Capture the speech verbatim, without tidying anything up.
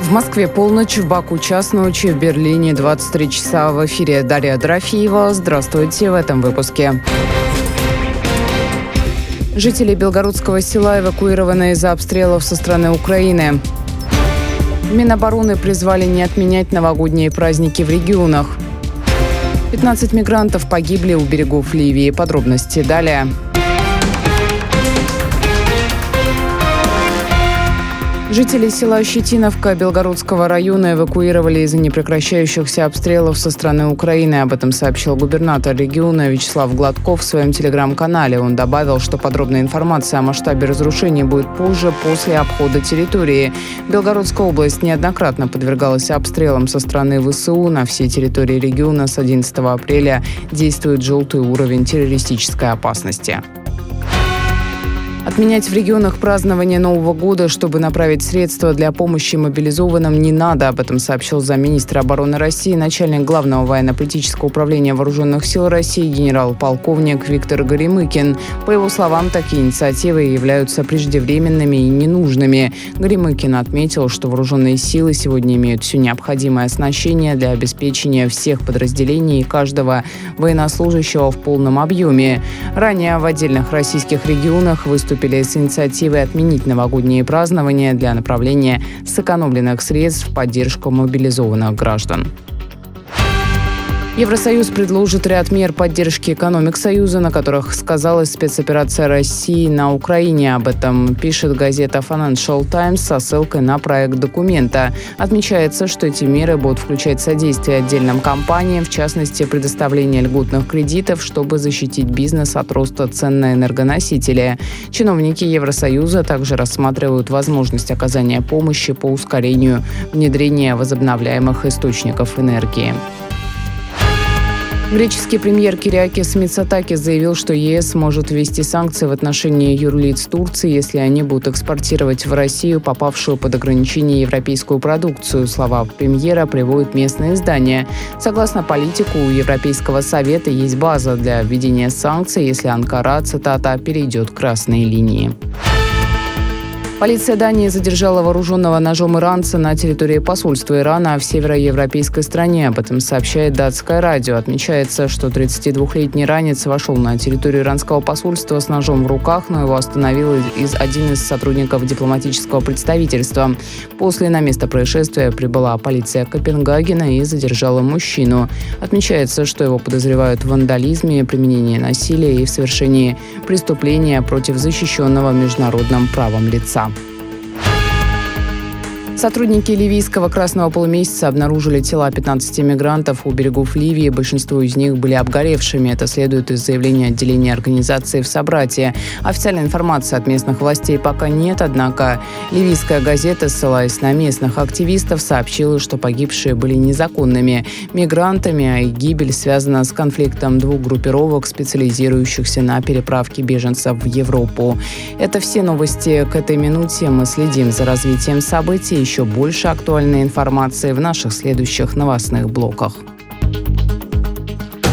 В Москве полночь, в Баку час ночи, в Берлине двадцать три часа. В эфире Дарья Дорофеева. Здравствуйте в этом выпуске. Жители Белгородского села эвакуированы из-за обстрелов со стороны Украины. Минобороны призвали не отменять новогодние праздники в регионах. пятнадцать мигрантов погибли у берегов Ливии. Подробности далее. Жители села Щетиновка Белгородского района эвакуировали из-за непрекращающихся обстрелов со стороны Украины. Об этом сообщил губернатор региона Вячеслав Гладков в своем телеграм-канале. Он добавил, что подробная информация о масштабе разрушений будет позже, после обхода территории. Белгородская область неоднократно подвергалась обстрелам со стороны ВСУ. На всей территории региона с одиннадцатого апреля действует желтый уровень террористической опасности. Отменять в регионах празднование Нового года, чтобы направить средства для помощи мобилизованным, не надо. Об этом сообщил замминистра обороны России, начальник Главного военно-политического управления Вооруженных сил России генерал-полковник Виктор Горемыкин. По его словам, такие инициативы являются преждевременными и ненужными. Горемыкин отметил, что вооруженные силы сегодня имеют все необходимое оснащение для обеспечения всех подразделений и каждого военнослужащего в полном объеме. Ранее в отдельных российских регионах выступили с инициативой отменить новогодние празднования для направления сэкономленных средств в поддержку мобилизованных граждан. Евросоюз предложит ряд мер поддержки экономик Союза, на которых сказалась спецоперация России на Украине. Об этом пишет газета Financial Times со ссылкой на проект документа. Отмечается, что эти меры будут включать содействие отдельным компаниям, в частности, предоставление льготных кредитов, чтобы защитить бизнес от роста цен на энергоносители. Чиновники Евросоюза также рассматривают возможность оказания помощи по ускорению внедрения возобновляемых источников энергии. Греческий премьер Кириакис Мицотакис заявил, что ЕС может ввести санкции в отношении юрлиц Турции, если они будут экспортировать в Россию попавшую под ограничение европейскую продукцию. Слова премьера приводят местные издания. Согласно политику, у Европейского совета есть база для введения санкций, если Анкара, цитата, «перейдет красные линии». Полиция Дании задержала вооруженного ножом иранца на территории посольства Ирана в североевропейской стране. Об этом сообщает датское радио. Отмечается, что тридцатидвухлетний иранец вошел на территорию иранского посольства с ножом в руках, но его остановил из, один из сотрудников дипломатического представительства. После на место происшествия прибыла полиция Копенгагена и задержала мужчину. Отмечается, что его подозревают в вандализме, применении насилия и в совершении преступления против защищенного международным правом лица. Сотрудники ливийского Красного полумесяца обнаружили тела пятнадцати мигрантов у берегов Ливии. Большинство из них были обгоревшими. Это следует из заявления отделения организации в Собратье. Официальной информации от местных властей пока нет, однако ливийская газета, ссылаясь на местных активистов, сообщила, что погибшие были незаконными мигрантами, а их гибель связана с конфликтом двух группировок, специализирующихся на переправке беженцев в Европу. Это все новости к этой минуте. Мы следим за развитием событий. Еще больше актуальной информации в наших следующих новостных блоках.